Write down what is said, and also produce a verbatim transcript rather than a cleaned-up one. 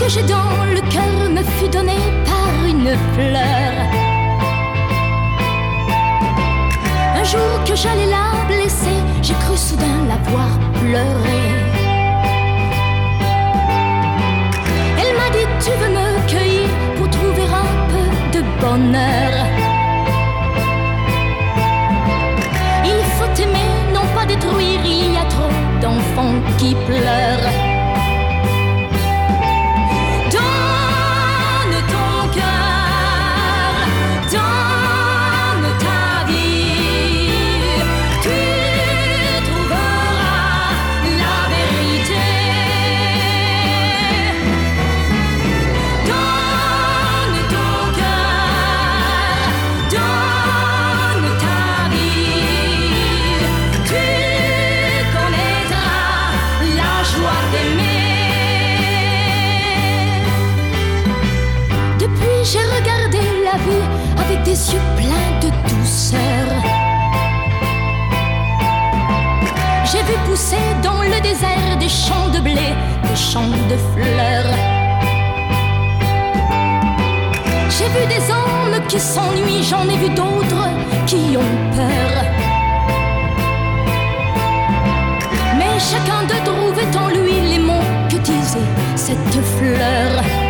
j'ai dans le cœur me fut donné par une fleur. Un jour que j'allais la blesser, j'ai cru soudain la voir pleurer. Elle m'a dit tu veux me cueillir pour trouver un peu de bonheur. Il faut aimer, non pas détruire, il y a trop d'enfants qui pleurent. Donne ton cœur, donne ta vie, tu trouveras la vérité. Donne ton cœur, donne ta vie, tu connaîtras la joie d'aimer. Depuis j'ai regardé la vie avec des yeux pleins de douceur. J'ai vu pousser dans le désert des champs de blé, des champs de fleurs. J'ai vu des hommes qui s'ennuient, j'en ai vu d'autres qui ont peur. Mais chacun d'eux trouvait en lui les mots que disait cette fleur.